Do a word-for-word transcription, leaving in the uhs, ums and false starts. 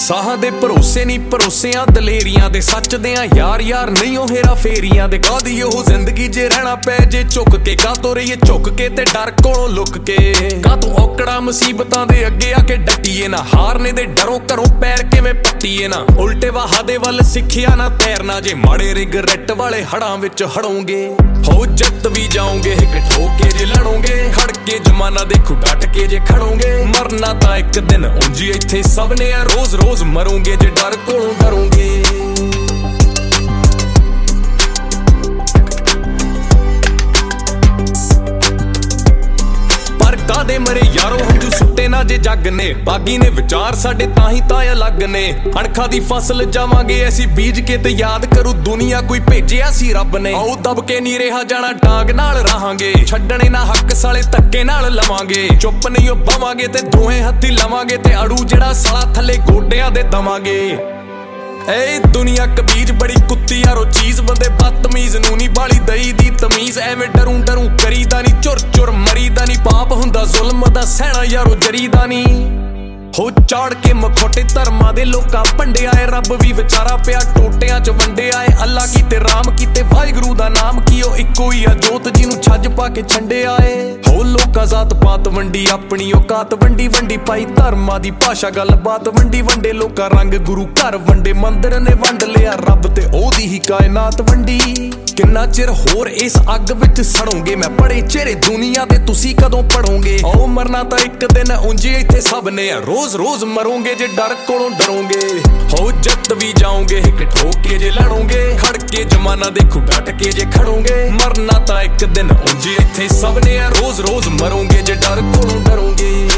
ਸਾਹਾਂ ਦੇ ਭਰੋਸੇ ਨਹੀਂ ਭਰੋਸਿਆਂ ਦਲੇਰੀਆਂ ਦੇ, ਸੱਚ ਦਿਆਂ ਯਾਰ ਯਾਰ ਨਹੀਂ ਉਹ ਹੇਰਾ ਫੇਰੀਆਂ ਦੇ। ਕਾਹਦੀ ਉਹ ਜ਼ਿੰਦਗੀ ਜੇ ਰਹਿਣਾ ਪੈ ਜੇ ਝੁੱਕ ਕੇ, ਕਾਹਤੋਂ ਰਹੀਏ ਝੁੱਕ ਕੇ ਤੇ ਡਰ ਕੋਲੋਂ ਲੁੱਕ ਕੇ। ਕਾਹਤੋਂ ਔਕੜਾਂ ਮੁਸੀਬਤਾਂ ਦੇ ਅੱਗੇ ਆ ਕੇ ਡਟੀਏ ਨਾ, ਹਾਰਨੇ ਦੇ ਡਰੋਂ ਘਰੋਂ ਪੈਰ ਕਿਵੇਂ ਪੱਟੀਏ ਨਾ। ਉਲਟੇ ਵਾਹਾਂ ਦੇ ਵੱਲ ਸਿੱਖਿਆ ਨਾ ਤੈਰਨਾ, ਜੇ ਮਾੜੇ ਰਿਗਰੈਟ ਵਾਲੇ ਹੜਾਂ ਵਿੱਚ ਹੜੋਂਗੇ। ਹੋ ਜਿੱਤ ਵੀ ਜਾਓਗੇ ਇੱਕ ਠੋਕੇ ਜੇ ਲੜੋਗੇ, ਖੜ ਕੇ ਜ਼ਮਾਨਾ ਦੇਖੋ ਡਟ ਕੇ ਜੇ ਖੜੋਗੇ। ਮਰਨਾ ਤਾਂ ਇੱਕ ਦਿਨ ਉਂਝ ਇੱਥੇ ਸਭ ਨੇ ਆ, ਰੋਜ਼ ਰੋਜ਼ ਮਰੋਂਗੇ ਜੇ ਡਰ ਕੋਲੋਂ ਡਰੋਂਗੇ। ਪਰ ਕਾਦੇ ਮਰੇ ਯਾਰੋ ਹੰਝੂ ਸੁੱਟੇ ਨਾ ਜੇ ਜੱਗ ਨੇ, ਬਾਗੀ ਨੇ ਵਿਚਾਰ ਸਾਡੇ ਤਾਂ ਹੀ ਤਾਂ ਅਲੱਗ ਨੇ। ਅਣਖਾਂ ਦੀ ਫਸਲ ਜਾਵਾਂਗੇ ਅਸੀਂ ਬੀਜ ਕੇ, ਤੇ ਯਾਦ ਕਰੂ ਦੁਨੀਆ ਕੋਈ ਭੇਜਿਆ ਸੀ ਰੱਬ ਨੇ। ਆਓ ਦਬ ਕੇ ਨਹੀਂ ਰਿਹਾ ਜਾਣਾ ਡਾਂਗ ਨਾਲ ਰਹਾਂਗੇ, ਛੱਡਣੇ ਨਾ ਹੱਕ ਸਾਲੇ ਧੱਕੇ ਨਾਲ ਲਵਾਂਗੇ। ਚੁੱਪ ਨਹੀਂ ਉਹ ਪਾਵਾਂਗੇ ਤੇ ਦੋਹੇ ਹੱਥੀ ਲਵਾਂਗੇ, ਤੇ ਅੜੂ ਜਿਹੜਾ ਸਾਲਾ ਥੱਲੇ ਗੋਡਿਆਂ ਦੇ ਦਵਾਂਗੇ। ਏ ਦੁਨੀਆ ਕਬੀਰ ਬੜੀ ਕੁੱਤੀ ਯਾਰੋ ਚੀਜ਼, ਬੰਦੇ ਬਦਤਮੀਜ਼ ਨੂੰ ਨਹੀਂ ਬਾਲੀ ਦਈ ਦੀ ਤਮੀਜ਼। ਐਵੇਂ ਡਰੂ ਡਰੂ ਕਰੀਦਾ ਨਹੀਂ, ਚੁਰ ਚੁਰ ਮਰੀਦਾ ਨਹੀਂ, ਪਾਪ ਹੁੰਦਾ ਜ਼ੁਲਮ ਦਾ ਸਹਿਣਾ ਯਾਰੋ ਜਰੀਦਾ ਨਹੀਂ। ਹੋ ਚਾੜ ਕੇ ਮਖੌਟੇ ਧਰਮਾਂ ਦੇ ਲੋਕਾਂ ਭੰਡਿਆ ਏ, ਰੱਬ ਵੀ ਵਿਚਾਰਾ ਪਿਆ ਟੋਟਿਆਂ ਚ ਵੰਡਿਆ ਏ। ਅੱਲਾ ਕੀਤੇ ਰਾਮ ਕੀਤੇ ਵਾਹਿਗੁਰੂ ਦਾ ਨਾਮ ਕੀ, ਉਹ ਇੱਕੋ ਹੀ ਆ ਜੋਤ ਜਿਹਨੂੰ ਛੱਜ ਪਾ ਕੇ ਛੰਡਿਆ ਏ। ਹੋ ਲੋਕਾਂ ਜ਼ਾਤ ਪਾਤ ਵੰਡੀ, ਆਪਣੀ ਔਕਾਤ ਵੰਡੀ ਵੰਡੀ ਪਾਈ ਧਰਮਾਂ ਦੀ ਭਾਸ਼ਾ ਗੱਲਬਾਤ ਵੰਡੀ ਵੰਡੇ। ਲੋਕਾਂ ਰੰਗ ਗੁਰੂ ਘਰ ਵੰਡੇ, ਮੰਦਰ ਨੇ ਵੰਡ ਲਿਆ ਰੱਬ ਤੇ ਉਹਦੀ ਹੀ ਕਾਇਨਾਤ ਵੰਡੀ। ਕਿੰਨਾ ਚਿਰ ਹੋਰ ਇਸ ਅੱਗ ਵਿੱਚ ਸੜੋਂਗੇ, ਮੈਂ ਪੜੇ ਚਿਹਰੇ ਦੁਨੀਆ ਦੇ ਤੁਸੀਂ ਕਦੋਂ ਪੜੋਂਗੇ। ਆਓ ਮਰਨਾ ਤਾਂ ਇੱਕ ਦਿਨ ਉਂਝ ਇੱਥੇ ਸਭ ਨੇ ਆ, ਰੋਜ਼ ਰੋਜ਼ ਮਰੋਂਗੇ ਜੇ ਡਰ ਕੋਲੋਂ ਡਰੋਂਗੇ। ਹੋ ਜਿੱਤ ਵੀ ਜਾਓਗੇ ਇੱਕ ਠੋਕੇ ਜੇ ਲੜੋਗੇ, ਖੜ ਕੇ ਜ਼ਮਾਨਾ ਦੇਖੋ ਡਟ ਕੇ ਜੇ ਖੜੋਗੇ। ਮਰਨਾ ਤਾਂ ਇੱਕ ਦਿਨ ਉਂਝ ਇੱਥੇ ਸਭ ਨੇ ਆ, ਰੋਜ਼ ਰੋਜ਼ ਮਰੋਂਗੇ ਜੇ ਡਰ ਕੋਲੋਂ ਡਰੋਂਗੇ।